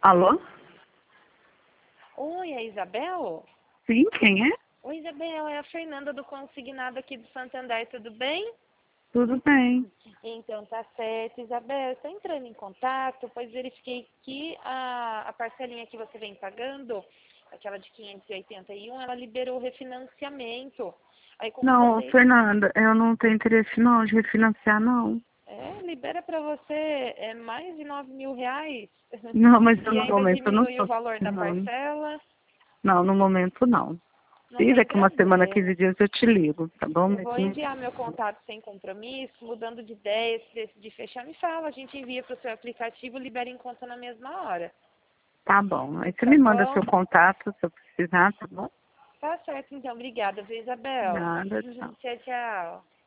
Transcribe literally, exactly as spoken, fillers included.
Alô? Oi, é a Isabel? Sim, quem é? Oi, Isabel, é a Fernanda do Consignado aqui do Santander, tudo bem? Tudo bem. Então, tá certo, Isabel, estou entrando em contato, pois verifiquei que a, a parcelinha que você vem pagando, aquela de quinhentos e oitenta e um, ela liberou o refinanciamento. Aí, como Não, você... Fernanda, eu não tenho interesse não de refinanciar, não. É, libera para você é, mais de nove mil reais Não, mas eu, e no ainda momento eu não diminui o estou valor da precisando. parcela. Não, no momento não. Não Se tem daqui uma semana, problema. quinze dias eu te ligo, tá bom? Eu Mas vou não- enviar meu contato sem compromisso, mudando de ideia, se decidir fechar, me fala. A gente envia para o seu aplicativo e libera em conta na mesma hora. Tá bom. Aí você Tá me manda seu bom? contato se eu precisar, tá bom? Tá certo, então. Obrigada, viu, Isabel? Nada, tchau. Tchau, tchau.